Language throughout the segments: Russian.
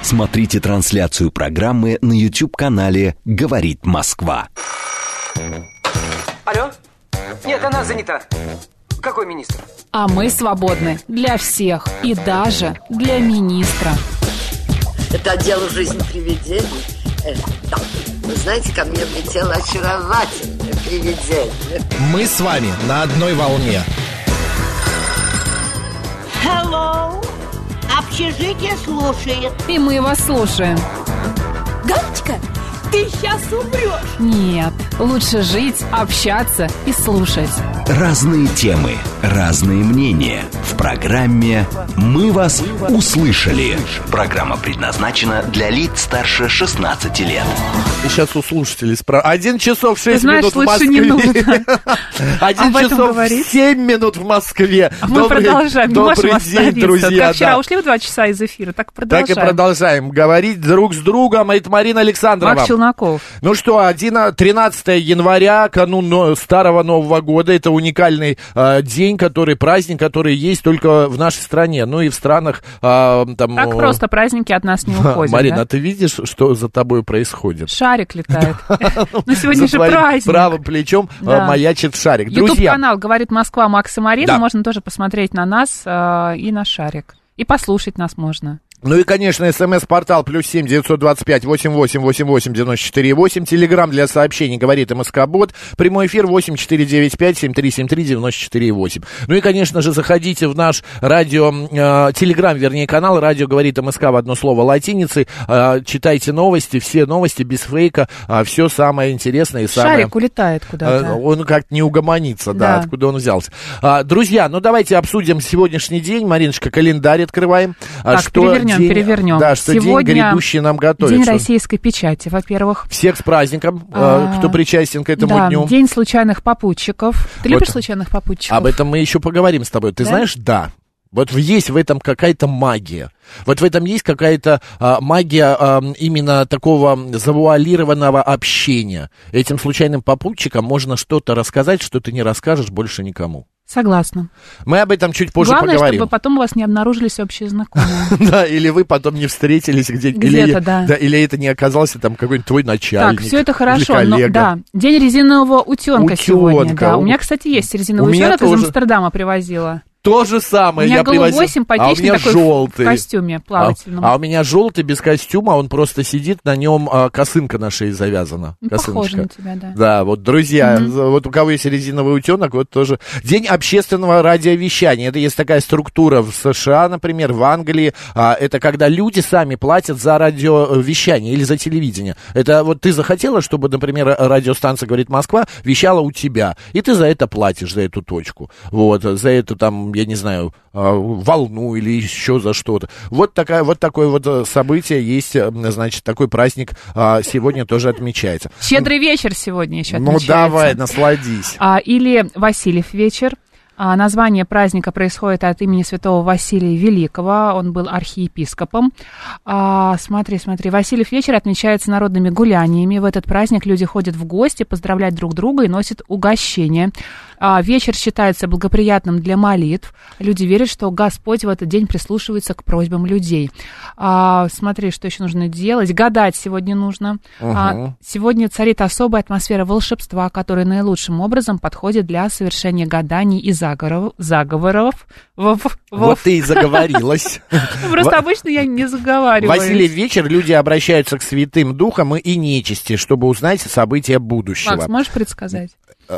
Смотрите трансляцию программы на YouTube-канале «Говорит Москва». Алло? Нет, она занята. Какой министр? А мы свободны для всех и даже для министра. Это дело жизни привидений. Да. Вы знаете, ко мне влетело очаровательное привидение. Мы с вами на одной волне. Hello. Общежитие слушает. И мы вас слушаем. Галочка, ты сейчас умрешь. Нет, лучше жить, общаться и слушать. Разные темы, разные мнения. В программе «Мы вас услышали». Программа предназначена для лиц старше 16 лет. Сейчас у слушателей спрашивают. 1 часов 6 знаешь, минут в лучше Москве. не нужно. 1 часов 7 минут в Москве. Мы продолжаем. Не можем Добрый день, друзья. Как вчера ушли в 2 часа из эфира, так продолжаем. Так и продолжаем говорить друг с другом. Это Марина Александрова. Марк Челноков. Ну что, 13 января, канун Старого Нового года. Это уникальный день, праздник, который есть только в нашей стране. Ну и в странах... Так просто праздники от нас не уходят. Марина, да? а ты видишь, что за тобой происходит? Шарик летает. Ну сегодня же праздник. Правым плечом маячит шарик. YouTube-канал «Говорит Москва» Макс и Марина. Можно тоже посмотреть на нас и на шарик. И послушать нас можно. Ну и, конечно, СМС-портал +7 925 88 88 94 8. Телеграм для сообщений «Говорит МСК-бот». Прямой эфир 8 495 7373 94 8. Ну и, конечно же, заходите в наш телеграм, канал «Радио говорит МСК» в одно слово латиницей. Читайте новости, все новости без фейка, все самое интересное и самое... Шарик улетает куда-то. Он как-то не угомонится, да, откуда он взялся. Друзья, ну давайте обсудим сегодняшний день. Мариночка, календарь открываем. Так, перевернем. Да, что сегодня день грядущий нам готовит. День российской печати, во-первых. Всех с праздником, кто причастен к этому дню. День случайных попутчиков. Ты любишь случайных попутчиков? Об этом мы еще поговорим с тобой. Ты знаешь, да. Вот есть в этом какая-то магия. Вот в этом есть какая-то магия именно такого завуалированного общения. Этим случайным попутчикам можно что-то рассказать, что ты не расскажешь больше никому. Согласна. Мы об этом чуть позже поговорим. Главное, чтобы потом у вас не обнаружились общие знакомые. Да, или вы потом не встретились где-то, да. Или это не оказался там какой-нибудь твой начальник. Так, все это хорошо, но да. День резинового утенка сегодня. Да. У меня, кстати, есть резиновый утенок, из Амстердама привозила. То же самое я привозил. У меня голубой симпатичный такой желтый. В костюме плавательном. А у меня желтый без костюма, он просто сидит, на нем косынка на шее завязана. Ну, похоже на тебя, да. Да, вот, друзья, вот у кого есть резиновый утенок, вот тоже. День общественного радиовещания. Это есть такая структура в США, например, в Англии. Это когда люди сами платят за радиовещание или за телевидение. Это вот ты захотела, чтобы, например, радиостанция «Говорит Москва» вещала у тебя, и ты за это платишь, за эту точку. Вот, за эту там, я не знаю, волну или еще за что-то. Вот такое вот событие есть, значит, такой праздник сегодня тоже отмечается. Щедрый вечер сегодня еще отмечается. Ну, давай, насладись. Или Васильев вечер. Название праздника происходит от имени святого Василия Великого, он был архиепископом. Смотри, Васильев вечер отмечается народными гуляниями. В этот праздник люди ходят в гости, поздравлять друг друга и носят угощения. Вечер считается благоприятным для молитв. Люди верят, что Господь в этот день прислушивается к просьбам людей. Смотри, что еще нужно делать. Гадать сегодня нужно. Сегодня царит особая атмосфера волшебства, которая наилучшим образом подходит для совершения гаданий и заговоров. Вот ты и заговорилась. Просто обычно я не заговариваю. Василий вечер, люди обращаются к святым духам и нечисти, чтобы узнать события будущего. Макс, можешь предсказать?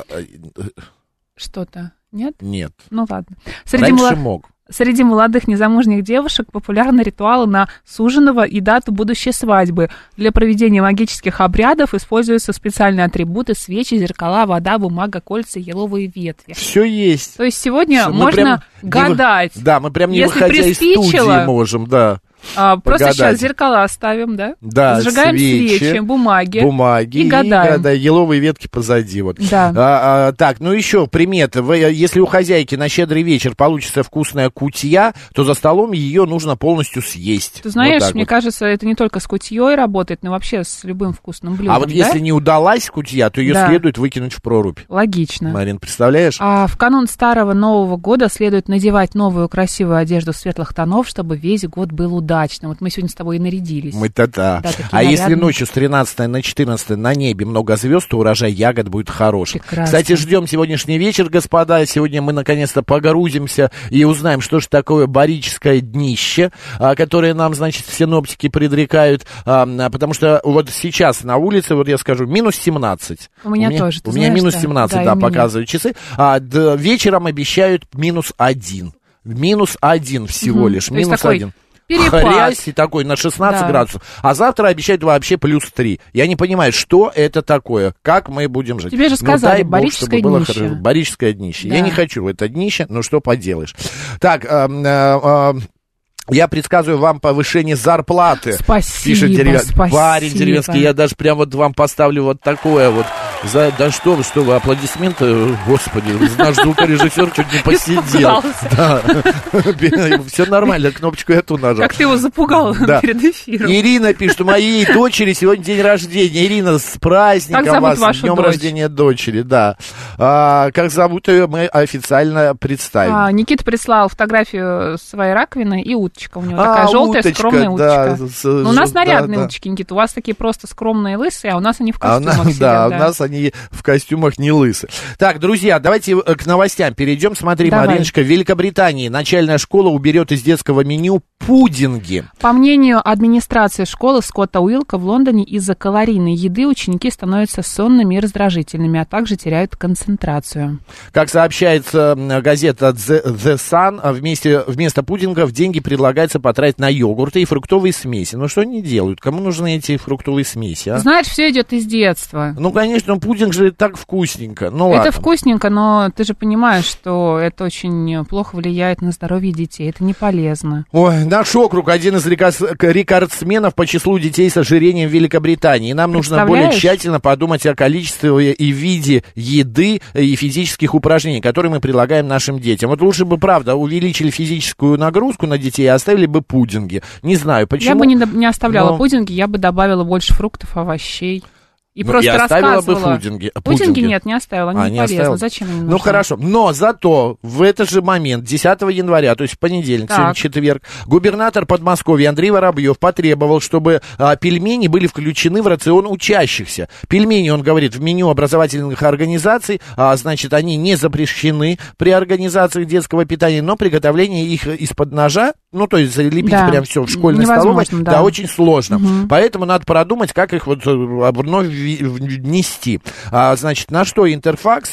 Что-то? Нет? Нет. Ну ладно. Раньше мог. Среди молодых незамужних девушек популярны ритуалы на суженого и дату будущей свадьбы. Для проведения магических обрядов используются специальные атрибуты: свечи, зеркала, вода, бумага, кольца, еловые ветви. Все есть. То есть сегодня можно гадать. Да, мы прям не если выходя из студии можем, да. Просто сейчас зеркала ставим, да? Да, зажигаем свечи, бумаги и гадаем. Еловые ветки позади. Вот. Да. Так, ну еще примета. Если у хозяйки на щедрый вечер получится вкусная кутья, то за столом ее нужно полностью съесть. Ты знаешь, вот мне кажется, это не только с кутьей работает, но вообще с любым вкусным блюдом. А вот если не удалась кутья, то ее следует выкинуть в прорубь. Логично. Марин, представляешь? В канун Старого Нового года следует надевать новую красивую одежду светлых тонов, чтобы весь год был удачным. удачно. Вот мы сегодня с тобой и нарядились. Мы-то да. А если ночью с 13 на 14 на небе много звезд, то урожай ягод будет хороший. Прекрасно. Кстати, ждем сегодняшний вечер, господа. Сегодня мы наконец-то погрузимся и узнаем, что же такое барическое днище, которое нам, значит, синоптики предрекают. Потому что вот сейчас на улице, вот я скажу, минус 17. У меня тоже. У меня минус 17, да, показывают часы. Вечером обещают минус 1. Минус 1 всего лишь. Минус 1. Хрясь и такой на 16 градусов. А завтра обещают вообще плюс 3. Я не понимаю, что это такое, как мы будем жить. Тебе же сказали, барическое днище. Барическое днище. Да. Я не хочу в это днище, но что поделаешь. Так, я предсказываю вам повышение зарплаты. Спасибо, пишет спасибо. Парень деревенский, я даже прям вот вам поставлю вот такое вот. Да что вы, аплодисменты, господи, наш звукорежиссер чуть не посидел. Да. Все нормально, кнопочку эту нажал. Как ты его запугал перед эфиром. Ирина пишет, у моей дочери сегодня день рождения. Ирина, с праздником вас, с днем рождения дочери, да. Как зовут ее, мы официально представим. Никита прислал фотографию своей раковины и уточка. У него такая желтая, скромная уточка. У нас нарядные уточки, Никита. У вас такие просто скромные лысые, а у нас они в костюмах сидят. Да, у нас они в костюмах не лысы. Так, друзья, давайте к новостям перейдем. Смотри, Мариночка, в Великобритании начальная школа уберет из детского меню пудинги. По мнению администрации школы Скотта Уилка, в Лондоне из-за калорийной еды ученики становятся сонными и раздражительными, а также теряют концентрацию. Как сообщается газета The Sun, вместо пудингов деньги предлагается потратить на йогурты и фруктовые смеси. Ну что они делают? Кому нужны эти фруктовые смеси? Знаешь, все идет из детства. Ну, конечно, пудинг же так вкусненько. Ну, ладно. Это вкусненько, но ты же понимаешь, что это очень плохо влияет на здоровье детей. Это не полезно. Ой, наш округ один из рекордсменов по числу детей с ожирением в Великобритании. Нам нужно более тщательно подумать о количестве и виде еды и физических упражнений, которые мы предлагаем нашим детям. Вот лучше бы, правда, увеличили физическую нагрузку на детей и оставили бы пудинги. Не знаю, почему. Я бы не оставляла пудинги, я бы добавила больше фруктов, овощей. И просто оставила бы пудинги. Пудинги нет, не оставила, они не полезны. Зачем они нужны? Ну, хорошо, но зато в этот же момент, 10 января, то есть в понедельник, сегодня четверг, губернатор Подмосковья Андрей Воробьев потребовал, чтобы пельмени были включены в рацион учащихся. Пельмени, он говорит, в меню образовательных организаций, значит, они не запрещены при организации детского питания, но приготовление их из-под ножа, ну, то есть залепить прям все в школьной столовой, да, очень сложно. Поэтому надо продумать, как их вот вновь внести. Значит, на что Интерфакс,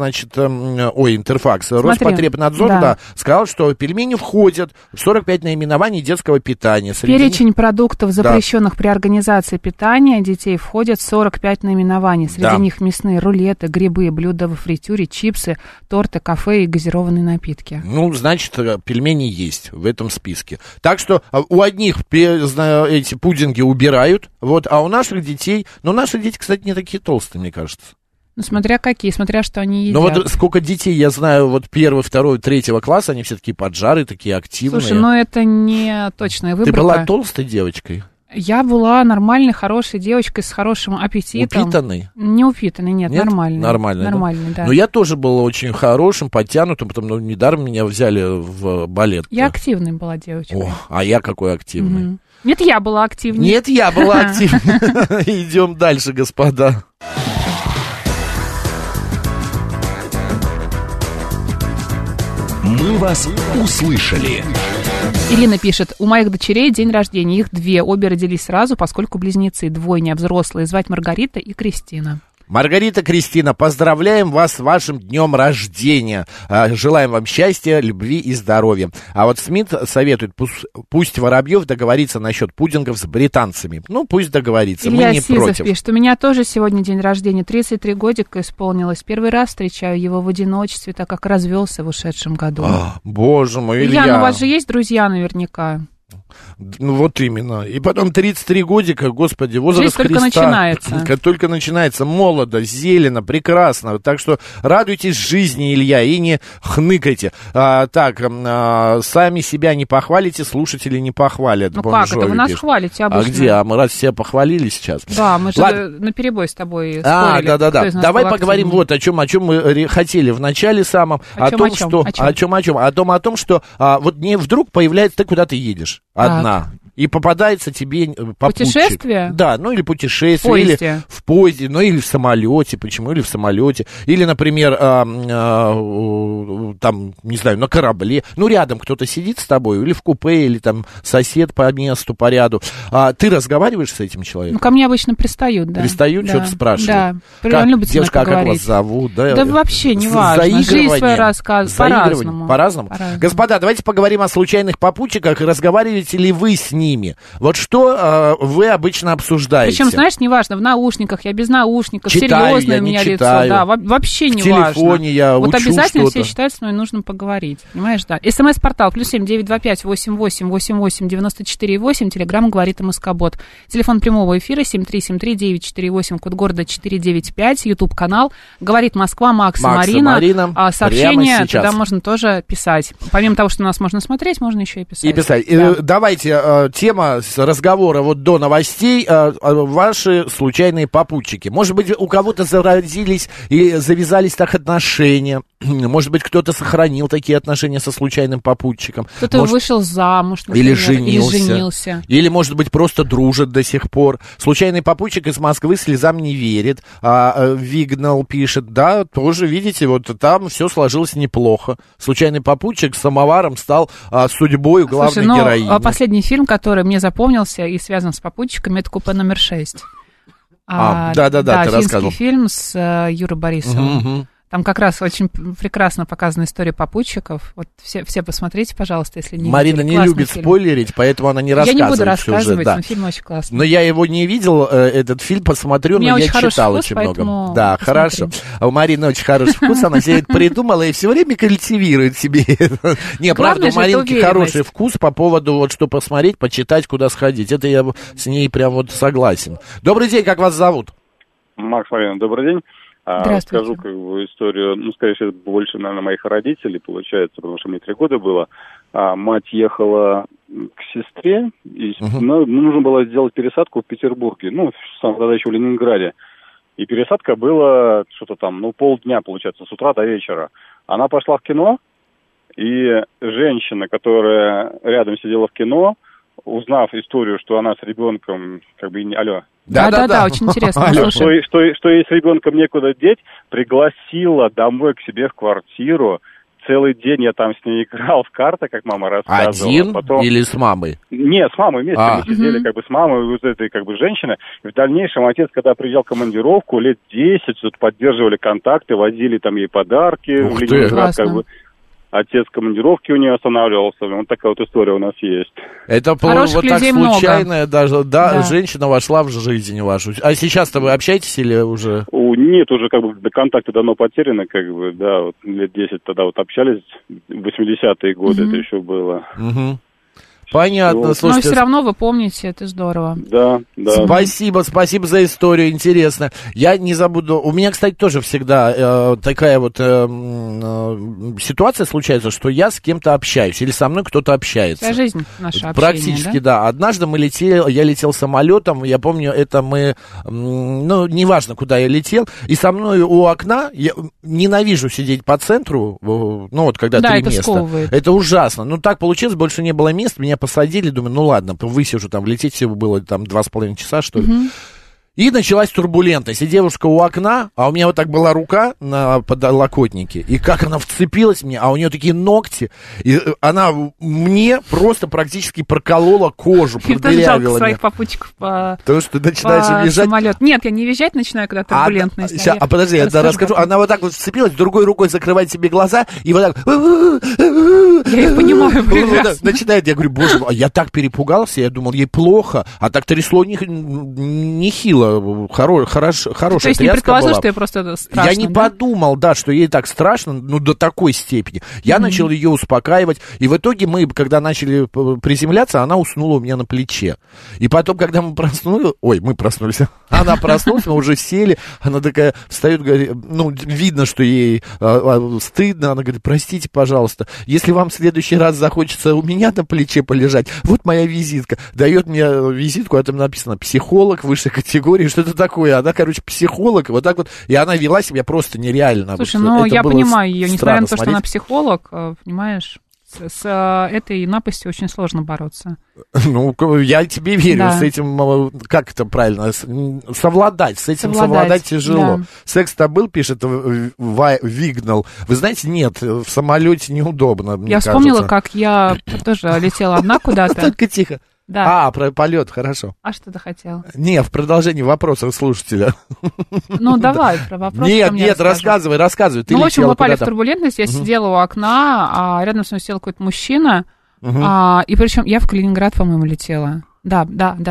Роспотребнадзор, сказал, что пельмени входят в 45 наименований детского питания. Перечень продуктов, запрещенных при организации питания детей, входят 45 наименований. Среди них мясные рулеты, грибы, блюда во фритюре, чипсы, торты, кафе и газированные напитки. Ну, значит, пельмени есть в этом списке. Так что у одних эти пудинги убирают, вот, а у наших детей, наши дети, кстати, не такие толстые, мне кажется. Ну, смотря какие, смотря что они едят. Ну, вот сколько детей, я знаю, вот 1, 2, 3 класса, они все такие поджары, такие активные. Слушай, это не точная выборка. Ты была толстой девочкой? Я была нормальной, хорошей девочкой с хорошим аппетитом. Упитанной? Не упитанной, нет, нормальной. Нормальной, да. Но я тоже был очень хорошим, подтянутым, потому что недаром меня взяли в балет. Я активной была девочкой. А я какой активный? Угу. Нет, я была активнее. Идем дальше, господа. Мы вас услышали. Ирина пишет, у моих дочерей день рождения, их 2, обе родились сразу, поскольку близнецы, двойня, взрослые, звать Маргарита и Кристина. Маргарита, Кристина, поздравляем вас с вашим днем рождения. Желаем вам счастья, любви и здоровья. А вот Смит советует, пусть Воробьев договорится насчет пудингов с британцами. Ну, пусть договорится, Илья мы не Сизов против. Пишет, у меня тоже сегодня день рождения, 33 годика исполнилось. Первый раз встречаю его в одиночестве, так как развелся в ушедшем году. Боже мой, Илья. Илья, у вас же есть друзья наверняка? Ну, вот именно. И потом 33 годика, господи, возраст Жизнь Христа. Только начинается. Молодо, зелено, прекрасно. Так что радуйтесь жизни, Илья, и не хныкайте. Сами себя не похвалите, слушатели не похвалят. Ну как это? Вы нас хвалите обычно. А где? А мы раз себя похвалили сейчас? Да, мы же наперебой с тобой спорили. Да. Давай поговорим вот о чем мы хотели в начале самом. О том, что вот не вдруг появляется, ты куда ты едешь? Одна. и попадается тебе попутчик. Путешествие? Да, ну или путешествие, или в поезде, ну или в самолете, почему, или в самолете, или, например, там, не знаю, на корабле, ну рядом кто-то сидит с тобой, или в купе, или там сосед по месту, по ряду. Ты разговариваешь с этим человеком? Ну, ко мне обычно пристают, да. Пристают, да. что-то спрашивают? Да, как, любят со мной девушка, поговорить. А как вас зовут? Да вообще не важно, жизнь свою рассказывать, по-разному. По-разному? Господа, давайте поговорим о случайных попутчиках, разговариваете ли вы с ними? Вот что вы обычно обсуждаете? Причем, знаешь, неважно, в наушниках, я без наушников, читаю, серьезное у меня лицо, да, вообще не важно. В телефоне я вот учу обязательно что-то. все считают, что нужно поговорить, понимаешь, да. СМС-портал +7 925 88 88 94 8, телеграмм говорит МСК-бот. Телефон прямого эфира 7373948, код города 495, YouTube-канал «Говорит Москва», Макс и Марина. Сообщения туда можно тоже писать. Помимо того, что нас можно смотреть, можно еще и писать. И писать. Да. Давайте, тема разговора вот до новостей, ваши случайные попутчики. Может быть, у кого-то заразились и завязались так отношения. Может быть, кто-то сохранил такие отношения со случайным попутчиком. Кто-то вышел замуж, например, или женился. Или, может быть, просто дружат до сих пор. Случайный попутчик из Москвы слезам не верит. Вигнал пишет, да, тоже, видите, вот там все сложилось неплохо. Случайный попутчик с самоваром стал судьбой главной героини. Последний фильм, который мне запомнился и связан с попутчиками, это «Купе номер 6». Да, ты рассказывал. Финский фильм с Юрой Борисовым. Угу. Там как раз очень прекрасно показана история попутчиков. Вот все посмотрите, пожалуйста, если не Марина видели. не Классный любит фильм. спойлерить, поэтому она не рассказывает. Я не буду рассказывать, сюжет, да. но фильм очень классный. Но я его не видел, этот фильм, посмотрю, но я читал очень много. Да, хорошо. А у Марины очень хороший вкус, она себе это придумала и все время культивирует себе это. Не, правда, у Маринки хороший вкус по поводу, вот что посмотреть, почитать, куда сходить. Это я с ней прям вот согласен. Добрый день, как вас зовут? Макс, Марина, добрый день. Скажу историю, скорее всего, больше, наверное, моих родителей, получается, потому что мне 3 года было. Мать ехала к сестре, и нужно было сделать пересадку в Петербурге, тогда еще в Ленинграде. И пересадка была что-то там, полдня, получается, с утра до вечера. Она пошла в кино, и женщина, которая рядом сидела в кино, узнав историю, что она с ребенком, алло. Да, очень интересно. Что ей с ребенком некуда деть, пригласила домой к себе в квартиру. Целый день я там с ней играл в карты, как мама рассказывала. Один или с мамой? Нет, с мамой вместе. Мы сидели с мамой вот этой женщины. И в дальнейшем отец, когда приезжал в командировку, лет 10, тут поддерживали контакты, возили там ей подарки. Ух ты. Ленинград, отец в командировке у нее останавливался. Вот такая вот история у нас есть. Это хороших вот так людей случайно даже, да, женщина вошла в жизнь вашу. А сейчас-то вы общаетесь или уже? Нет, уже контакты давно потеряны, вот лет 10 тогда вот общались, 80-е годы это еще было. Понятно, слушайте. Но все равно вы помните, это здорово. Да. Спасибо за историю, интересно. Я не забуду. У меня, кстати, тоже всегда такая вот ситуация случается, что я с кем-то общаюсь, или со мной кто-то общается. Вся жизнь наша общение, практически, да. Однажды я летел самолетом, я помню, это мы, неважно, куда я летел, и со мной у окна, я ненавижу сидеть по центру, когда 3 места. Сковывает. Это ужасно. Так получилось, больше не было мест, меня посадили, думаю, ладно, высижу, там, лететь всего было, 2,5 часа, что ли. И началась турбулентность. И девушка у окна, а у меня вот так была рука на подлокотнике, и как она вцепилась мне, а у нее такие ногти, и она мне просто практически проколола кожу, продырявила меня. Своих попутчиков Потому что ты начинаешь визжать. Самолет. Нет, я не визжать начинаю, когда турбулентность. Подожди, я расскажу. Она вот так вот вцепилась, другой рукой закрывает себе глаза, и вот так... Я их понимаю прекрасно. Начинает, я говорю, боже мой, я так перепугался, я думал, ей плохо, а так трясло нехило. Хорошая То есть не предположил, что ей просто страшно? Я не подумал, что ей так страшно, до такой степени. Я начал ее успокаивать, и в итоге мы, когда начали приземляться, она уснула у меня на плече. И потом, когда мы проснулись, она проснулась, мы уже сели, она такая встает, говорит, видно, что ей стыдно, она говорит, простите, пожалуйста, если вам в следующий раз захочется у меня на плече полежать, вот моя визитка. Дает мне визитку, а там написано «психолог высшей категории», что-то такое. Она, психолог, вот так вот. И она вела себя просто нереально. Слушай, я понимаю ее, несмотря на то, что она психолог, понимаешь, С этой напастью очень сложно бороться. Ну, я тебе верю, да. С этим, как это правильно, совладать, с этим совладать тяжело. Да. Секс-то был, пишет Вигнал. Вы знаете, нет, в самолете неудобно, мне кажется. Я вспомнила, как я тоже летела одна куда-то. Только тихо. Да. Про полет, хорошо. А что ты хотел? Не, в продолжении вопроса слушателя. Ну, давай, про вопрос. Нет, рассказывай. Ты в общем, попали в турбулентность, я сидела у окна, а рядом с мной сидел какой-то мужчина, и причем я в Калининград, по-моему, летела. Да.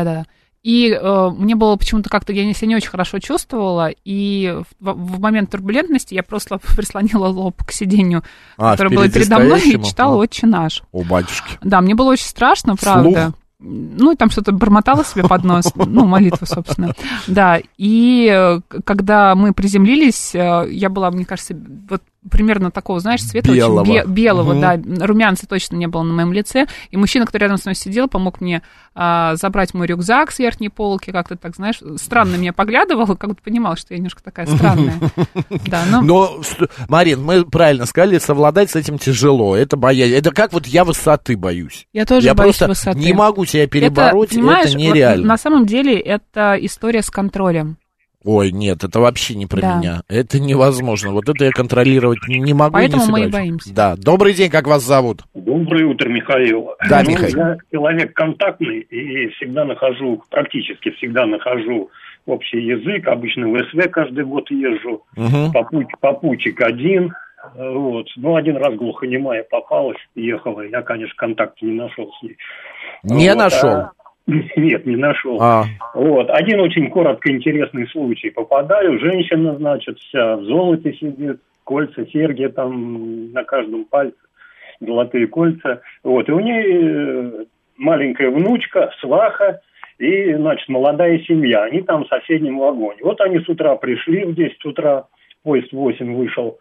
И мне было почему-то как-то, я себя не очень хорошо чувствовала, и в момент турбулентности я просто прислонила лоб к сиденью, которое было передо мной, и читала «Отче наш». О, батюшки. Да, мне было очень страшно, правда. Слух. Ну, и там что-то бормотала себе под нос, ну, молитву, собственно. Да, и когда мы приземлились, я была, мне кажется, вот примерно такого, знаешь, цвета белого, очень белого, да, румянца точно не было на моем лице, и мужчина, который рядом со мной сидел, помог мне забрать мой рюкзак с верхней полки, как-то так, знаешь, странно меня поглядывал, как будто понимал, что я немножко такая странная. Да, но, Марин, мы правильно сказали, совладать с этим тяжело, это боязнь, это как вот я высоты боюсь. Я тоже боюсь высоты. Не могу себя перебороть, это нереально. Вот, на самом деле, это история с контролем. Ой, нет, это вообще не про меня. Это невозможно. Вот это я контролировать не могу. Поэтому и не мы и боимся. Да. Добрый день, как вас зовут? Доброе утро, Михаил. Да, Михаил. Я человек контактный и практически всегда нахожу общий язык. Обычно в СВ каждый год езжу. Попутчик один. Вот. Ну, один раз глухонемая попалась, ехала. Я, конечно, контакта не нашел с ней. Не нашел? Нет, не нашел. Вот. Один очень коротко интересный случай. Попадаю, женщина, значит, вся в золоте сидит, кольца, серьги там на каждом пальце, золотые кольца. Вот. И у нее маленькая внучка, сваха и, значит, молодая семья. Они там в соседнем вагоне. Вот они с утра пришли, в 10 утра, поезд в 8 вышел,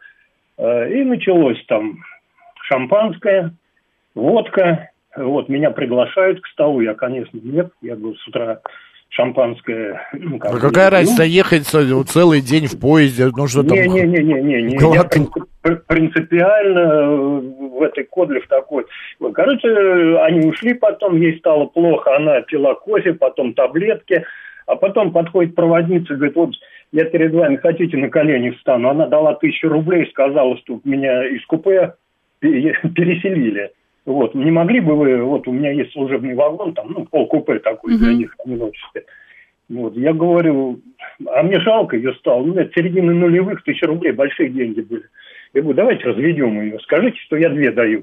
и началось там шампанское, водка. Вот, меня приглашают к столу, я, конечно, нет, я говорю, с утра шампанское. Ну, какая разница, ехать целый день в поезде, ну что там? Не, я принципиально в этой кодле в такой. Короче, они ушли потом, ей стало плохо, она пила кофе, потом таблетки, а потом подходит проводница и говорит, вот я перед вами, хотите, на колени встану? Она дала 1000 рублей, сказала, что меня из купе переселили. Вот, не могли бы вы, вот у меня есть служебный вагон, там, ну, полкупе такой для них в одиночестве. Вот, я говорю, а мне жалко ее стало, ну, это середины нулевых, 1000 рублей, большие деньги были. Я говорю, давайте разведем ее, скажите, что я 2 даю.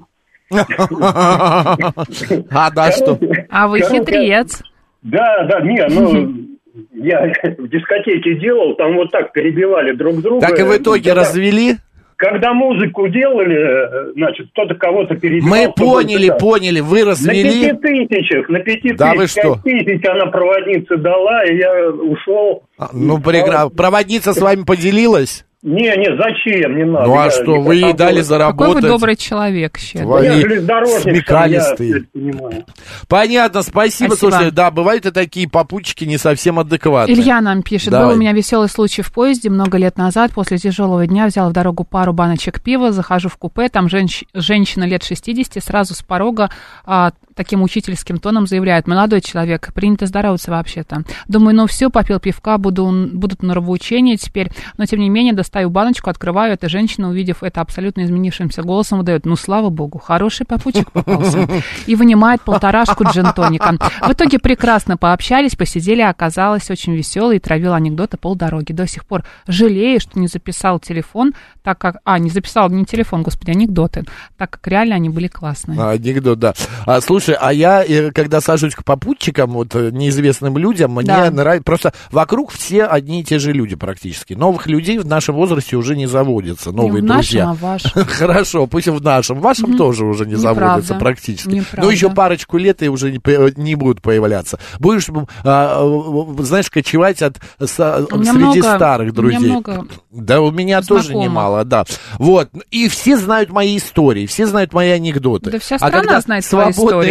Что? А вы хитрец. Да, я в дискотеке делал, там вот так перебивали друг друга. Так и в итоге развели? Когда музыку делали, значит, кто-то кого-то перебивал. Мы поняли, вы развели. На 5000, на 5000, да вы что? 5000 она проводнице дала, и я ушел. Ну, проводница с вами поделилась? Не, зачем, не надо. Ну, а что, вы ей дали заработать? Какой вы добрый человек, щедрый. Я железнодорожник, смекалистый. Понятно, спасибо. Слушай, да, бывают и такие попутчики не совсем адекватные. Илья нам пишет, был у меня веселый случай в поезде много лет назад, после тяжелого дня взял в дорогу пару баночек пива, захожу в купе, там женщина лет 60, сразу с порога таким учительским тоном заявляет, молодой человек, принято здороваться вообще-то. Думаю, ну все, попил пивка, будут нравоучения теперь, но тем не менее достаю баночку, открываю, эта женщина, увидев это абсолютно изменившимся голосом, выдает, ну слава богу, хороший попутчик попался, и вынимает 1,5 джин-тоника. В итоге прекрасно пообщались, посидели, оказалось очень веселый и травил анекдоты полдороги. До сих пор жалею, что не записал телефон, так как... не записал не телефон, господи, анекдоты, так как реально они были классные. Анекдот, да. Слушай, а я, когда сажусь к попутчикам, вот, неизвестным людям, мне нравится... Просто вокруг все одни и те же люди практически. Новых людей в нашем возрасте уже не заводятся, новые друзья. Не в нашем, а в вашем. Хорошо, пусть в нашем. В вашем тоже уже не заводятся практически. Неправда. Ну, еще парочку лет и уже не будут появляться. Будешь, знаешь, кочевать среди старых друзей. Много да, у меня тоже немало, да. Вот. И все знают мои истории, все знают мои анекдоты. Да вся страна знает твои истории.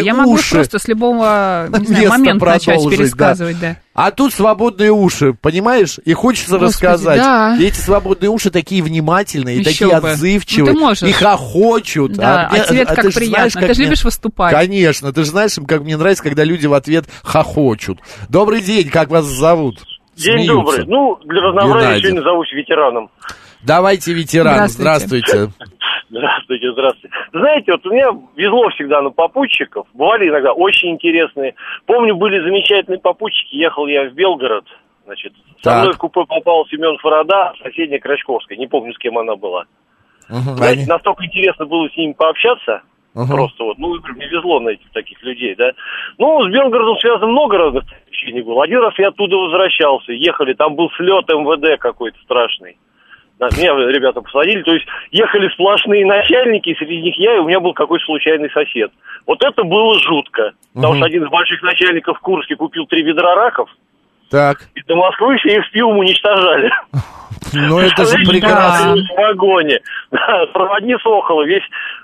Я могу просто с любого, не знаю, момента начать пересказывать, да. А тут свободные уши, понимаешь? И хочется рассказать. Да. И эти свободные уши такие внимательные, такие отзывчивые, и хохочут. Да, а тебе как приятно. Ты же любишь выступать. Конечно, ты же знаешь, как мне нравится, когда люди в ответ хохочут. Добрый день, как вас зовут? День добрый. Для разнообразия сегодня зовусь ветераном. Давайте, ветеран, здравствуйте. Здравствуйте. Знаете, у меня везло всегда на попутчиков. Бывали иногда очень интересные. Помню, были замечательные попутчики. Ехал я в Белгород. Со мной в купе попал Семен Фарада, соседняя Крачковская. Не помню, с кем она была. Знаете, настолько интересно было с ними пообщаться. Просто мне везло на этих таких людей, да. С Белгородом связано много разных приключений было. Один раз я оттуда возвращался. Ехали, там был слет МВД какой-то страшный. Да, меня ребята посадили, то есть ехали сплошные начальники, среди них я, и у меня был какой-то случайный сосед. Вот это было жутко, потому что один из больших начальников в Курске купил 3 ведра раков, и до Москвы все их пивом уничтожали. Ну это же прекрасно. В вагоне. Проводница охала, весь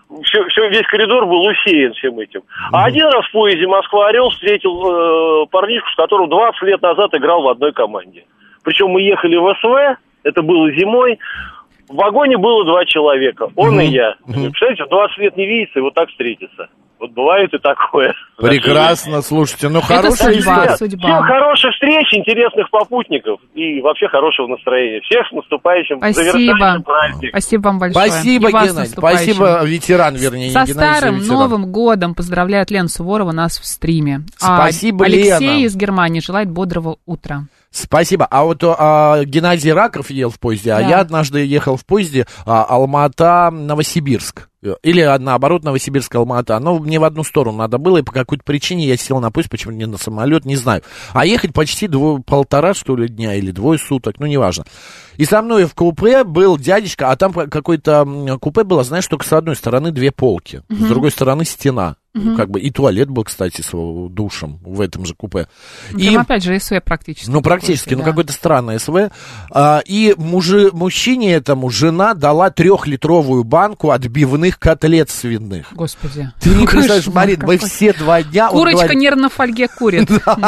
коридор был усеян всем этим. А один раз в поезде Москва-Орел встретил парнишку, с которым 20 лет назад играл в одной команде. Причем мы ехали в СВ. Это было зимой. В вагоне было 2 человека. Он и я. Представляете, 20 лет не видится, и вот так встретиться. Вот бывает и такое. Прекрасно, слушайте. Хорошая судьба. Всем хороших встреч, интересных попутников и вообще хорошего настроения. Всех с наступающим завершающим праздником. Спасибо вам большое. Спасибо, Геннадий. Спасибо, ветеран, вернее. Со старым Новым годом поздравляет Лена Суворова нас в стриме. Спасибо, Алексей Лена. из Германии желает бодрого утра. Спасибо. А вот Геннадий Раков ел в поезде, а я однажды ехал в поезде Алма-Ата-Новосибирск. Или, наоборот, Новосибирск-Алма-Ата. Но мне в одну сторону надо было, и по какой-то причине я сел на поезд, почему не на самолет, не знаю. А ехать почти 1,5, что ли, дня или 2 суток, неважно. И со мной в купе был дядечка, а там какое-то купе было, знаешь, только с одной стороны 2 полки, с другой стороны стена. И туалет был, кстати, с душем в этом же купе. Прям опять же СВ практически. Практически, какое-то странное СВ. И мужчине этому жена дала 3-литровую банку отбивных котлет свиных. Господи. Ты не представляешь, Марин, мы все 2 дня... Курочка нервно в фольге курит.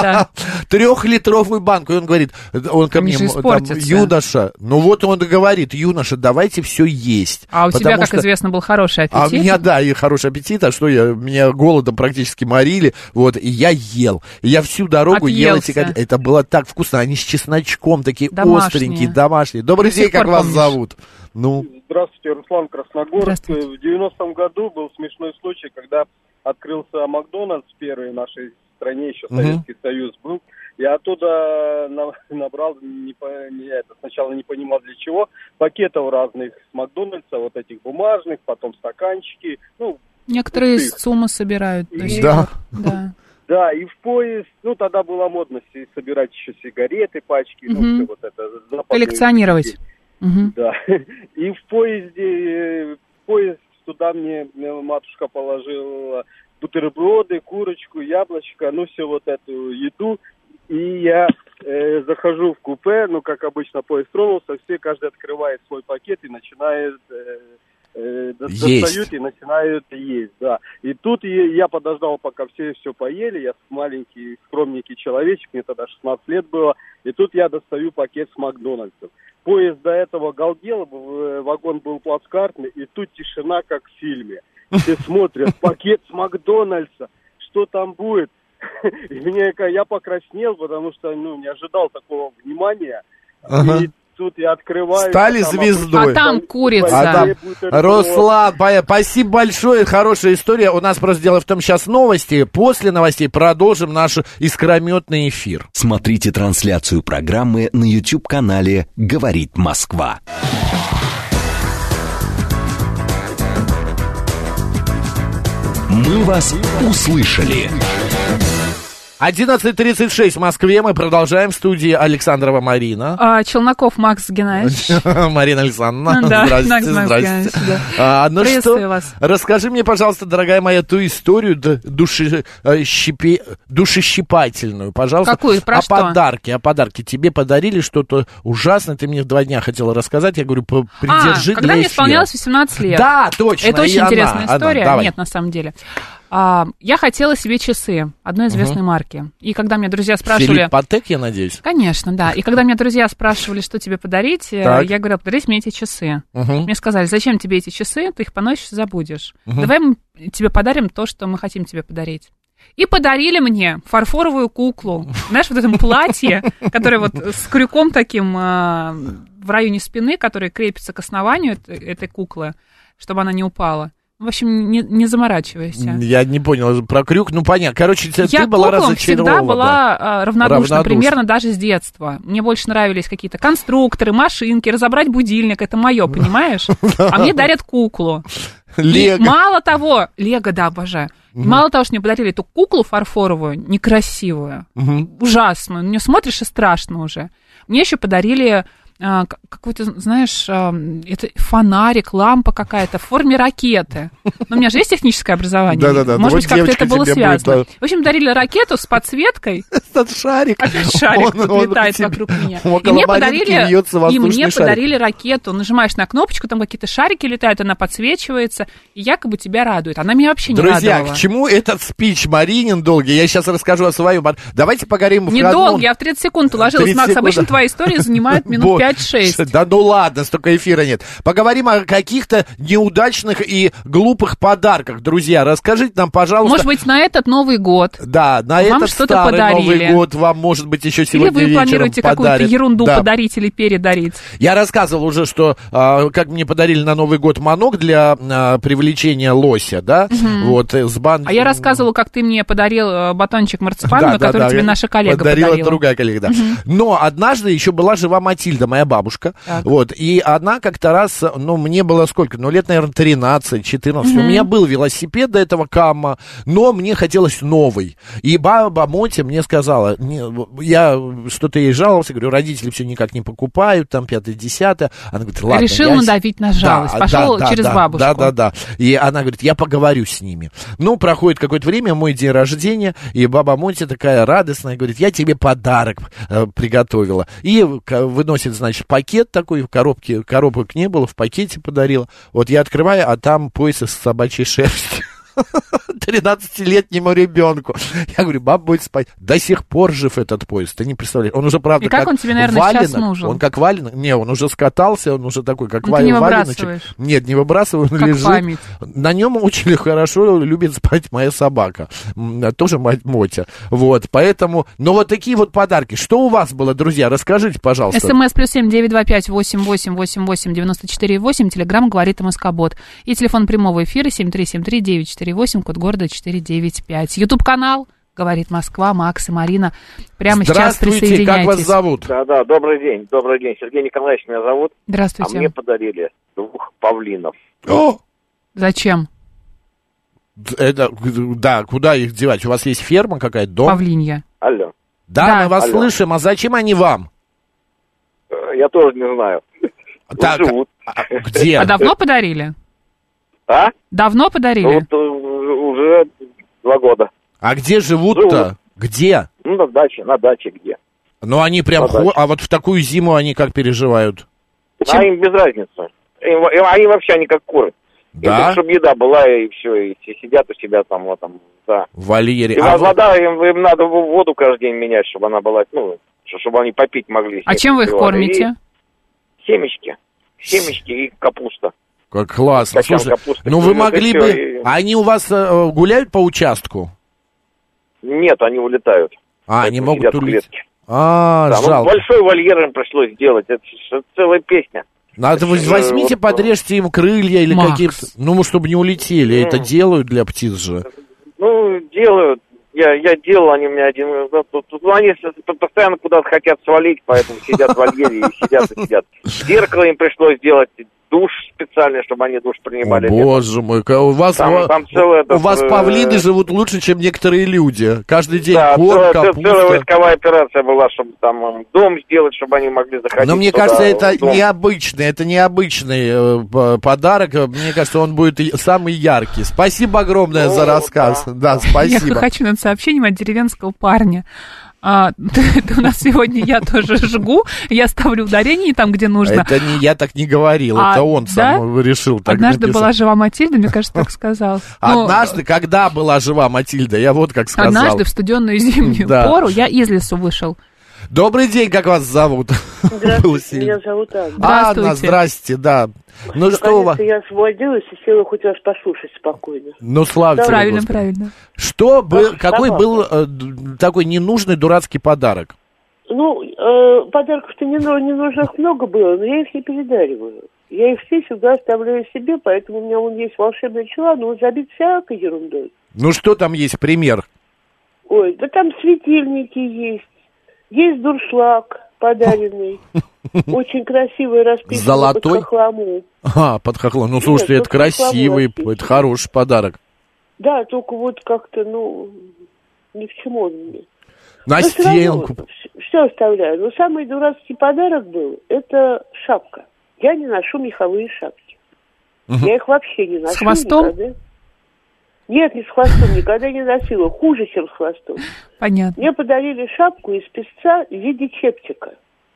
3-литровую банку. И он говорит, он ко мне, юноша, он говорит, юноша, давайте все есть. А у тебя, как известно, был хороший аппетит. А у меня, и хороший аппетит. А что меня голодом практически морили, и я ел. И я всю дорогу ел эти котлеты. Это было так вкусно. Они с чесночком, такие остренькие, домашние. Добрый день, как вас зовут? Здравствуйте, Руслан, Красногорск. В 90-м году был смешной случай, когда открылся Макдональдс первый в нашей стране, еще Советский Союз был. Я оттуда набрал, сначала не понимал для чего, пакетов разных с Макдональдса, вот этих бумажных, потом стаканчики, некоторые суммы собирают. Да, и в поезд, ну, тогда было модно собирать еще сигареты, пачки, ну, все вот это. Коллекционировать. Да, и в поезд туда мне матушка положила бутерброды, курочку, яблочко, ну, все вот эту еду. И я захожу в купе, ну, как обычно, поезд тронулся, все, каждый открывает свой пакет и начинает... достают и начинают есть, да. И тут я подождал, пока все поели, я маленький, скромненький человечек, мне тогда 16 лет было, и тут я достаю пакет с Макдональдсом. Поезд до этого галдел, вагон был плацкартный, и тут тишина, как в фильме. Все смотрят, пакет с Макдональдса, что там будет? И я покраснел, потому что, ну, не ожидал такого внимания. И тут я открываю. Стали звездой. А там курица. Руслан, спасибо большое, хорошая история. У нас просто дело в том, сейчас новости. После новостей продолжим наш искрометный эфир. Смотрите трансляцию программы на YouTube-канале «Говорит Москва». Мы вас услышали. 11:36 в Москве. Мы продолжаем. В студии Александрова Марина. Челноков Макс Геннадьевич. Марина Александровна. Да, здравствуйте. Ну что, вас. Расскажи мне, пожалуйста, дорогая моя, ту историю душещипательную, пожалуйста. Какую? Про что? О подарке. Тебе подарили что-то ужасное. Ты мне 2 дня хотела рассказать. Я говорю, придержи для когда мне эфира. Исполнялось 18 лет. Да, точно. Это очень интересная история. Нет, на самом деле. Я хотела себе часы одной известной марки. И когда меня друзья спрашивали... Филипп Патек, я надеюсь? Конечно, да. И когда меня друзья спрашивали, что тебе подарить, я говорила, подарите мне эти часы. Мне сказали, зачем тебе эти часы, ты их поносишь и забудешь. Давай мы тебе подарим то, что мы хотим тебе подарить. И подарили мне фарфоровую куклу. Знаешь, вот в этом платье, которое вот с крюком таким в районе спины, который крепится к основанию этой куклы, чтобы она не упала. В общем, не заморачивайся. Я не понял про крюк. Ну, понятно. Короче, ты была разочарована. Я всегда была равнодушна, примерно даже с детства. Мне больше нравились какие-то конструкторы, машинки, разобрать будильник. Это мое, понимаешь? А мне дарят куклу. Лего. Мало того, Лего, да, обожаю. Мало того, что мне подарили эту куклу фарфоровую, некрасивую, ужасную. На нее смотришь и страшно уже. Мне еще подарили какой-то, знаешь, это фонарик, лампа какая-то в форме ракеты. Но у меня же есть техническое образование. Да-да-да. Может быть, как-то это было связано. В общем, дарили ракету с подсветкой. Этот шарик. Опять шарик летает вокруг меня. И мне подарили ракету. Нажимаешь на кнопочку, там какие-то шарики летают, она подсвечивается, и якобы тебя радует. Она меня вообще не радовала. Друзья, к чему этот спич Маринин долгий? Я сейчас расскажу о своем. Давайте поговорим. Недолго, я в 30 секунд уложилась, Макс. Обычно твои истории занимают минут 5-6. Да ну ладно, столько эфира нет. Поговорим о каких-то неудачных и глупых подарках, друзья. Расскажите нам, пожалуйста. Может быть, на этот Новый год. Да, на этот старый Новый год вам, может быть, еще сегодня вечером или вы планируете какую-то ерунду подарить или передарить? Я рассказывал уже, что как мне подарили на Новый год манок для привлечения лося, да? Вот, А я рассказывала, как ты мне подарил батончик марципановый, который тебе наша коллега подарила. Другая коллега, да. Но однажды еще была жива Матильда, моя бабушка. Вот, и она как-то раз, ну, мне было сколько? Ну, лет, наверное, 13-14. У меня был велосипед до этого Камма, но мне хотелось новый. И баба Мотя мне сказала, я что-то ей жаловался, говорю, родители все никак не покупают, там, 5-10. Она говорит, ладно. Решил надавить на жалость, пошел через бабушку. Да. И она говорит, я поговорю с ними. Ну, проходит какое-то время, мой день рождения, и баба Мотя такая радостная, говорит, я тебе подарок приготовила. И выносит, значит, пакет такой, в коробке, коробок не было, в пакете подарила. Вот я открываю, а там пояс из собачьей шерсти. 13-летнему ребенку. Я говорю, баба будет спать. До сих пор жив этот поезд, ты не представляешь. Он уже, правда, и как он тебе, наверное, валенок. Сейчас нужен? Он как валенок. Не, он уже скатался, он уже такой, как валеночек. Ты не выбрасываешь? Нет, не выбрасываю, он как лежит. Память. На нем очень хорошо любит спать моя собака. Тоже мать Мотя. Вот, поэтому... Но вот такие вот подарки. Что у вас было, друзья? Расскажите, пожалуйста. СМС +7 925 88 88 94 8. Телеграм говорит МСК-бот. И телефон прямого эфира 7373 948, код города 495. Ютуб-канал «Говорит Москва», Макс и Марина. Прямо сейчас присоединяйтесь. Как вас зовут? Да, добрый день. Сергей Николаевич меня зовут. Здравствуйте. А мне подарили 2 павлинов. О! Зачем? Это, да, куда их девать? У вас есть ферма какая-то, дом? Павлинья. Алло. Да, мы вас слышим. А зачем они вам? Я тоже не знаю. Так, живут. Где? А давно подарили? А? Давно подарили? Вот уже 2 года. А где живут-то? Где? Ну, на даче где. Ну, они прям... А вот в такую зиму они как переживают? А им без разницы. Они вообще, они как куры. Да? Чтобы еда была, и все, и сидят у себя там, вот там, да. В вольере. И вода, им надо воду каждый день менять, чтобы она была, ну, чтобы они попить могли. А чем вы их кормите? Семечки и капуста. Как классно. Слушай, ну вы могли бы... А они у вас гуляют по участку? Нет, они улетают. Они могут улететь. Да, жалко. Большой вольер им пришлось сделать. Это целая песня. Надо возьмите, подрежьте им крылья или какие-то... Ну, чтобы не улетели. Это делают для птиц же. Ну, делают. Я делал, они у меня один... Они постоянно куда-то хотят свалить, поэтому сидят в вольере и сидят. Зеркало им пришлось сделать, душ специальный, чтобы они душ принимали. О, боже мой, у вас павлины живут лучше, чем некоторые люди. Каждый день корм, капуста. Целая войсковая операция была, чтобы там дом сделать, чтобы они могли заходить. Но мне кажется, это необычный подарок. Мне кажется, он будет самый яркий. Спасибо огромное за рассказ. Да, спасибо. Я хочу над сообщением от деревенского парня. У нас сегодня я тоже жгу, я ставлю ударение там, где нужно. Это не я так не говорил, это он сам решил так Однажды написать. была жива Матильда, мне кажется, так сказал. Однажды, когда была жива Матильда, я вот как сказал. Однажды в студенную зимнюю пору я из лесу вышел. Добрый день, как вас зовут? Здравствуйте, меня зовут Анна. Анна, здрасте, да. Ну что у вас? Я освободилась и села хоть раз послушать спокойно. Ну, слава тебе, правильно, Господи. правильно. Что был, какой был такой ненужный дурацкий подарок? Ну, подарков-то ненужных много было, но я их не передариваю. Я их все всегда оставляю себе, поэтому у меня вон есть волшебный чулан, но он забит всякой ерундой. Ну, что там есть, пример? Ой, да там светильники есть. Есть дуршлаг подаренный. Очень красивый, расписанный Золотой? под хохлому. Под хохлом. Ну, слушайте, это красивый, это хороший подарок. Да, только вот как-то, ни к чему он мне. На стенку. Все оставляю. Но самый дурацкий подарок был, это шапка. Я не ношу меховые шапки. Я их вообще не ношу. С хвостом? Никогда. Нет, не с хвостом, никогда не носила. Хуже, чем с хвостом. Понятно. Мне подарили шапку из песца в виде чепчика.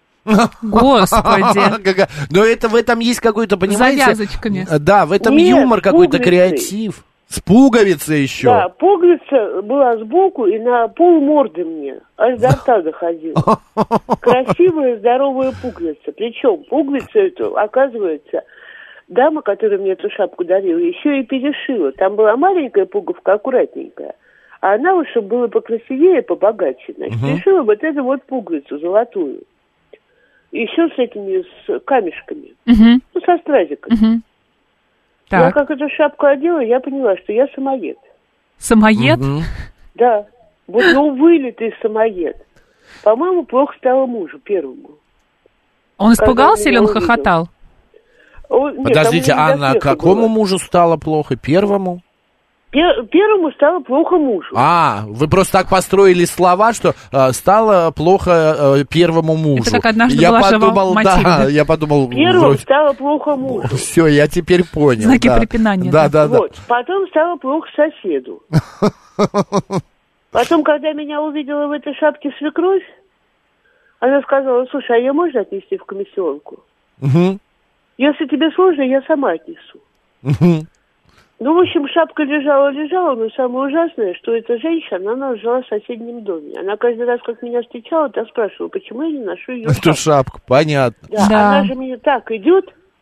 Господи. Но это в этом есть какой-то, понимаете? С завязочками. Да, в этом юмор какой-то, креатив. С пуговицей еще. Да, пуговица была сбоку и на полморды мне. Аж до рта доходила. Красивая, здоровая пуговица. Причем пуговицу эту, оказывается, дама, которая мне эту шапку дарила, еще и перешила. Там была маленькая пуговка, аккуратненькая. А она вот, чтобы было покрасивее, побогаче, значит, решила вот эту вот пуговицу золотую. Еще с этими, с камешками. Ну, со стразиками. Я как эту шапку одела, я поняла, что я самоед. Самоед? Да. Вот, вылитый самоед. По-моему, плохо стало мужу первому. Он испугался или он хохотал? Подождите, Анна, какому мужу стало плохо? Первому? Первому стало плохо мужу. Вы просто так построили слова, что стало плохо первому мужу. Это как однажды была жива Матильда. Да, я подумал... Первому стало плохо мужу. Все, я теперь понял. Знаки препинания. Да. Вот. Потом стало плохо соседу. Потом, когда меня увидела в этой шапке свекровь, она сказала: слушай, а ее можно отнести в комиссионку? Если тебе сложно, я сама отнесу. Ну, в общем, шапка лежала, но самое ужасное, что эта женщина, она жила в соседнем доме. Она каждый раз, как меня встречала, та спрашивала, почему я не ношу ее шапку. Эту шапку, понятно. Да, она же мне так идет.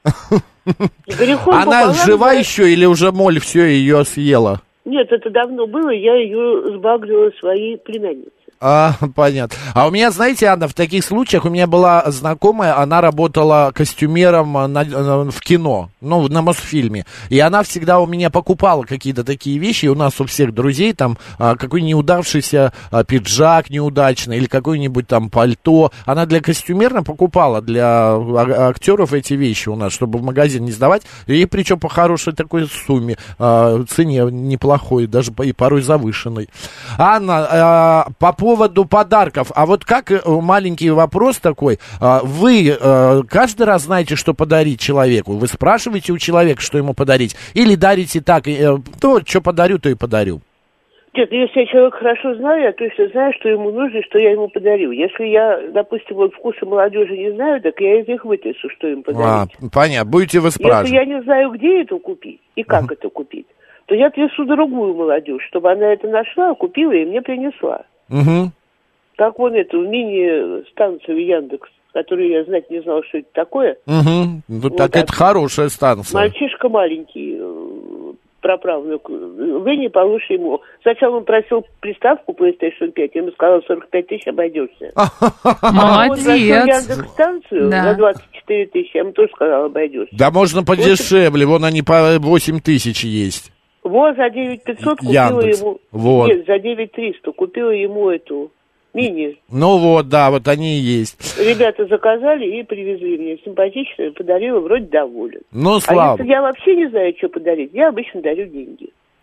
Она жива еще или уже моль все ее съела? Нет, это давно было, я ее сбагрила своей племяннице. Понятно. А у меня, знаете, Анна, в таких случаях у меня была знакомая, она работала костюмером в кино, на Мосфильме. И она всегда у меня покупала какие-то такие вещи. И у нас у всех друзей там какой неудавшийся пиджак неудачный или какое-нибудь там пальто. Она для костюмерно покупала для актеров эти вещи у нас, чтобы в магазин не сдавать. И причем по хорошей такой сумме, цене неплохой, даже и порой завышенной. Анна, по поводу подарков. А вот как, маленький вопрос такой, вы каждый раз знаете, что подарить человеку? Вы спрашиваете у человека, что ему подарить? Или дарите так, то, что подарю, то и подарю? Нет, если я человека хорошо знаю, я точно знаю, что ему нужно и что я ему подарю. Если я, допустим, вот вкусы молодежи не знаю, так я из них вытрясу, что им подарить. Понятно, будете вы спрашивать. Если я не знаю, где это купить и как это купить, то я трясу другую молодежь, чтобы она это нашла, купила и мне принесла. Как вон эту мини-станцию Яндекс, которую я знать не знал, что это такое. Ну, вот так это хорошая станция. Мальчишка маленький, праправнук, вы не получите ему. Сначала он просил приставку PlayStation 5, я ему сказал, 45 тысяч обойдешься. Молодец. Он просил Яндекс-станцию за 24 тысячи, я ему тоже сказал, обойдешься. Да можно подешевле, вон они по 8 тысяч есть. Вот за 9500 купила Яндекс. ему... Вот. Нет, за 9300 купила ему эту мини. Ну вот, да, вот они и есть. Ребята заказали и привезли мне. Симпатичную, подарила, вроде доволен. Ну, слава. А если я вообще не знаю, что подарить, я обычно дарю деньги.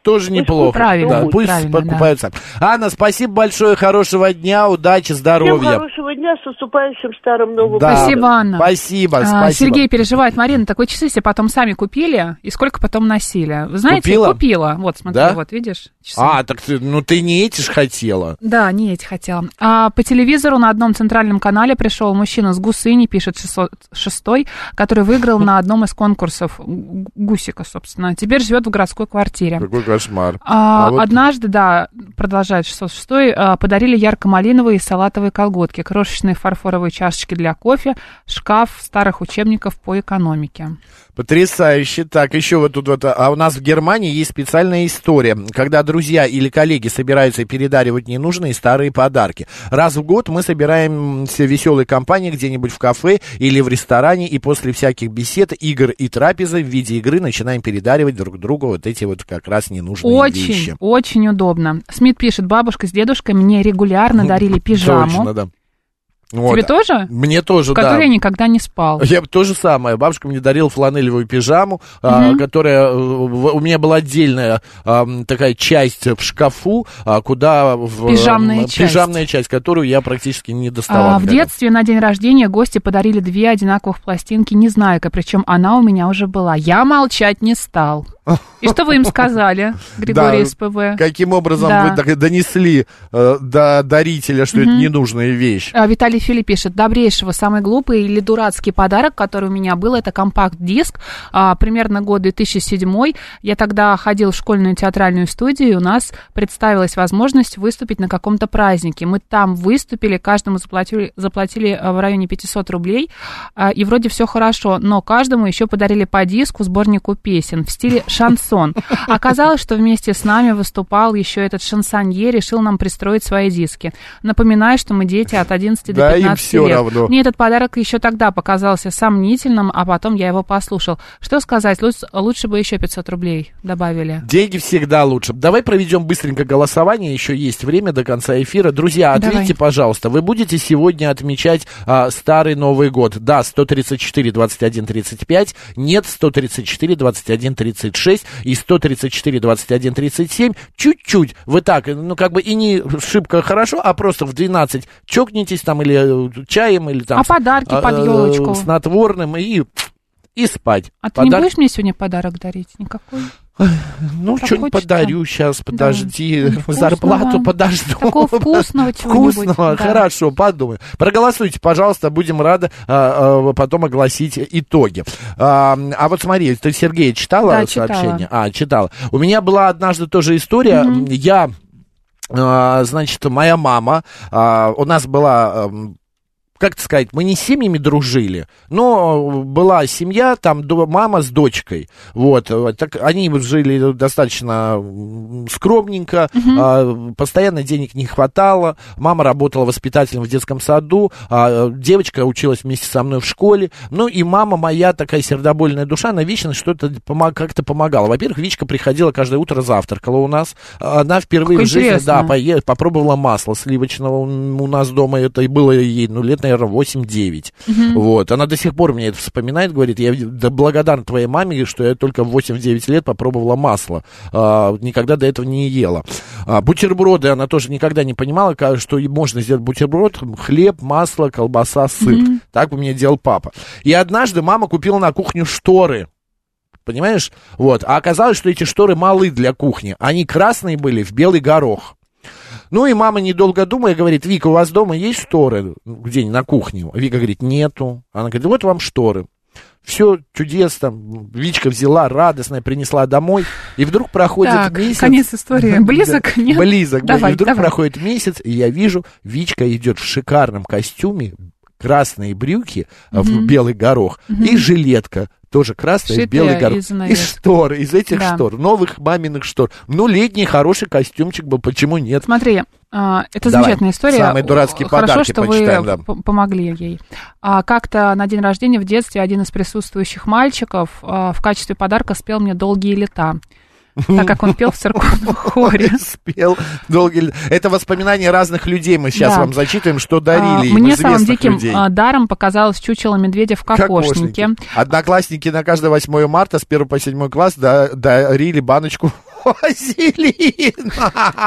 тоже неплохо. Правильно, да, пусть покупают сами. Анна, спасибо большое, хорошего дня, удачи, здоровья. Всем хорошего дня, с наступающим старым Новым годом. Спасибо, Анна. Спасибо. Сергей переживает. Марина, такой часы себе потом сами купили, и сколько потом носили? Вы знаете, купила. Вот, смотри, да? Вот, видишь? Часы. Так ты не эти ж хотела. Да, не эти хотела. По телевизору на одном центральном канале пришел мужчина с Гусыни, пишет 606, который выиграл на одном из конкурсов Гусика, собственно. Теперь живет в городской квартире. Какой кошмар. Однажды, продолжает 606, подарили ярко-малиновые и салатовые колготки, крошечные фарфоровые чашечки для кофе, шкаф старых учебников по экономике. Потрясающе. Так, еще вот тут вот, у нас в Германии есть специальная история, когда друзья или коллеги собираются передаривать ненужные старые подарки. Раз в год мы собираемся в веселой компании где-нибудь в кафе или в ресторане, и после всяких бесед, игр и трапезы в виде игры начинаем передаривать друг другу вот эти вот как раз ненужные вещи. Очень удобно. Смит пишет, бабушка с дедушкой мне регулярно дарили пижаму. Точно, да. Вот. Тебе тоже? Мне тоже, в которой я никогда не спал. Я то же самое. Бабушка мне дарила фланелевую пижаму, которая... У меня была отдельная такая часть в шкафу, куда... Пижамная часть, которую я практически не доставал. В детстве на день рождения гости подарили 2 одинаковых пластинки «Незнайка», причем она у меня уже была. Я молчать не стал. И что вы им сказали, Григорий СПВ? Каким образом вы донесли до дарителя, что это ненужная вещь? Виталий Филипп пишет, добрейшего, самый глупый или дурацкий подарок, который у меня был, это компакт-диск, примерно год 2007. Я тогда ходил в школьную театральную студию, и у нас представилась возможность выступить на каком-то празднике. Мы там выступили, каждому заплатили в районе 500 рублей, и вроде все хорошо, но каждому еще подарили по диску, сборнику песен в стиле шансон. Оказалось, что вместе с нами выступал еще этот шансонье, решил нам пристроить свои диски. Напоминаю, что мы дети от 11 до 15 лет. Равно. Мне этот подарок еще тогда показался сомнительным, а потом я его послушал. Что сказать, лучше бы еще 500 рублей добавили. Деньги всегда лучше. Давай проведем быстренько голосование, еще есть время до конца эфира. Друзья, ответьте, пожалуйста, вы будете сегодня отмечать Старый Новый год? Да, 134, 21, 35, нет, 134, 21, 36 и 134, 21, 37. Чуть-чуть вы так, и не шибко хорошо, а просто в 12 чокнетесь там или чаем, или там... А подарки под елочку? Снотворным и спать. А ты не будешь мне сегодня подарок дарить? Никакой? Что-нибудь подарю сейчас, подожди, зарплату подожду. Такого вкусного чего-нибудь. Вкусного, хорошо, подумай. Проголосуйте, пожалуйста, будем рады потом огласить итоги. А вот смотри, ты, Сергей, читала сообщение? Читала. У меня была однажды тоже история, моя мама, у нас была... Как сказать, мы не с семьями дружили, но была семья, там мама с дочкой, вот, так они жили достаточно скромненько, постоянно денег не хватало, мама работала воспитателем в детском саду, девочка училась вместе со мной в школе, и мама моя такая сердобольная душа, она вечно что-то как-то помогала. Во-первых, Вичка приходила каждое утро, завтракала у нас, она впервые в жизни, попробовала масло сливочного у нас дома, это и было ей, лет, наверное, 8-9. Вот. Она до сих пор мне это вспоминает, говорит, я благодарна твоей маме, что я только в 8-9 лет попробовала масло. Никогда до этого не ела. Бутерброды она тоже никогда не понимала, что можно сделать бутерброд, хлеб, масло, колбаса, сыр. Так у меня делал папа. И однажды мама купила на кухню шторы. Понимаешь? Вот. А оказалось, что эти шторы малы для кухни. Они красные были в белый горох. И мама, недолго думая, говорит, Вика, у вас дома есть шторы где-нибудь на кухне? Вика говорит, нету. Она говорит, вот вам шторы. Все чудесно. Вичка взяла, радостная, принесла домой. И вдруг проходит месяц. Конец истории. Близок? Нет? Близок. И вдруг проходит месяц, и я вижу, Вичка идет в шикарном костюме, красные брюки в белый горох и жилетка. Тоже красный, белый горох. И шторы, из этих штор, новых маминых штор. Летний хороший костюмчик был, почему нет? Смотри, это замечательная история. Самые дурацкие подарки почитаем. Хорошо, что вы помогли ей. Как-то на день рождения в детстве один из присутствующих мальчиков в качестве подарка спел мне «Долгие лета». Так как он пел в церковном хоре. Спел долгие... Это воспоминания разных людей. Мы сейчас вам зачитываем, что дарили им мне из самым известных диким людей. Даром показалось чучело медведя в кокошнике. Одноклассники на каждое 8 марта с 1 по 7 класс дарили баночку Василина.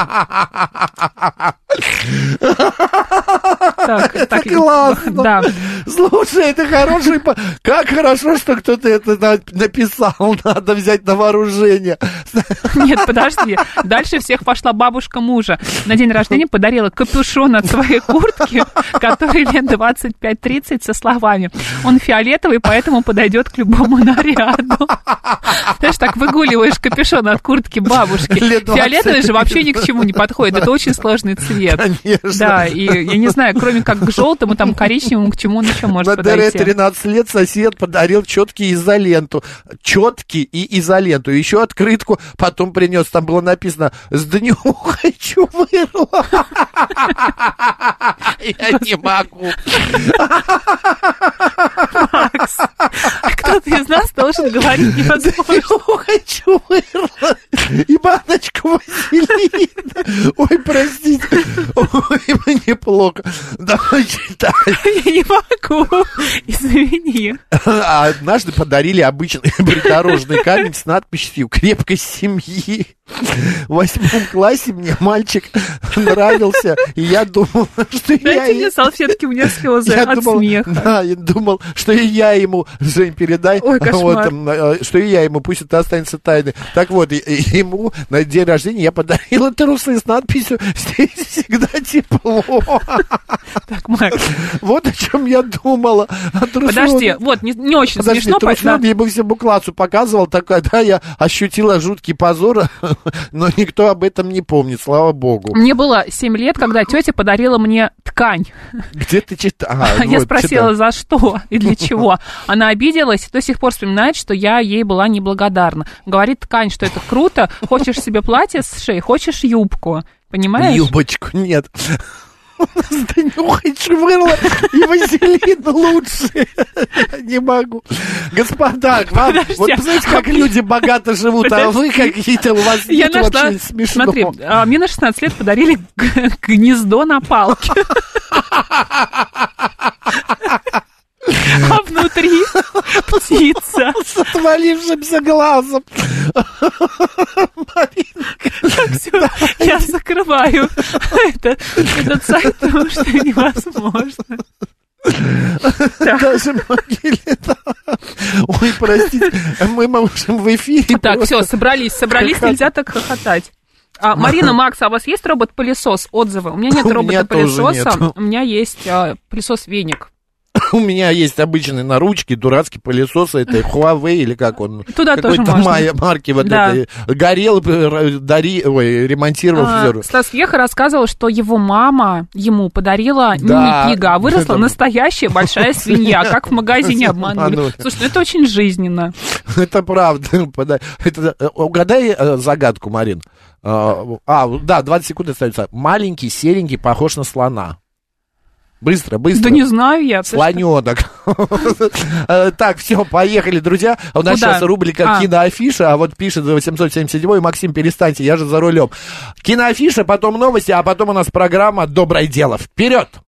Так, классно. Да. Слушай, это хороший... Как хорошо, что кто-то это написал. Надо взять на вооружение. Нет, подожди. Дальше всех пошла бабушка мужа. На день рождения подарила капюшон от своей куртки, который лет 25-30, со словами: он фиолетовый, поэтому подойдет к любому наряду. Знаешь, так выгуливаешь капюшон от куртки бабушки. Фиолетовый же вообще ни к чему не подходит. Это очень сложный цвет. Конечно. Да, и я не знаю, кроме как к желтому, там, коричневому, к чему он еще может на подойти. На 13 лет сосед подарил четкие изоленту. Четки и изоленту. Еще открытку потом принес. Там было написано: с днюхой чувырла. Я не могу. Макс, кто-то из нас должен говорить невозможно. Чувырла и баночку вазелина. Ой, простите. Ой, мне плохо. Давай читай. Я не могу. Извини. А однажды подарили обычный придорожный камень с надписью «Крепкость семьи». В 8 классе мне мальчик нравился, и я думал, что Дайте мне салфетки, у меня слезы от смеха. Да, я думал, что и я ему, Жень, передай, ой, кошмар. Вот, что и я ему, пусть это останется тайной. Так вот, ему на день рождения я подарила трусы с надписью «Здесь всегда тепло». Так, Макс. Вот о чем я думала. Подожди, вот, не очень смешно. Подожди, я бы всему классу показывал, такая, да, я ощутила жуткий позор, но никто об этом не помнит, слава богу. Мне было 7 лет, когда тетя подарила мне ткань. Где ты читала? Я спросила, за что и для чего. Она обиделась и до сих пор вспоминает, что я ей была неблагодарна. Говорит, ткань, что это круто, хочешь себе платье сшей, хочешь юбку, понимаешь? Юбочку, нет. Нюхай швырла и вазелин лучше. Не могу. Господа, вам, вот знаете, как люди богато живут, а вы какие-то, у вас я нашла, вообще смешно. Смотри, мне на 16 лет подарили гнездо на палке. А внутри птица с отвалившимся глазом. Так, все, я закрываю этот сайт, потому что невозможно. Даже могиле. Ой, простите, мы можем в эфире. Так, все, собрались, нельзя так хохотать. Марина, Макс, а у вас есть робот-пылесос? Отзывы? У меня нет робота-пылесоса, у меня есть пылесос-веник. У меня есть обычный на ручке, дурацкий пылесос, это Huawei или как он? Туда тоже можно. Какой-то марки вот этой. Горел, ремонтировал. Стас Веха рассказывал, что его мама ему подарила мини-пига, а выросла настоящая большая свинья, как в магазине обманули. Слушай, ну это очень жизненно. Это правда. Угадай загадку, Марин. Да, 20 секунд остается. Маленький, серенький, похож на слона. Быстро. Да не знаю я. Слоненок. Так, все, поехали, друзья. У нас сейчас рубрика «Киноафиша», а вот пишет 877-й: Максим, перестаньте, я же за рулем. Киноафиша, потом новости, а потом у нас программа «Доброе дело». Вперед!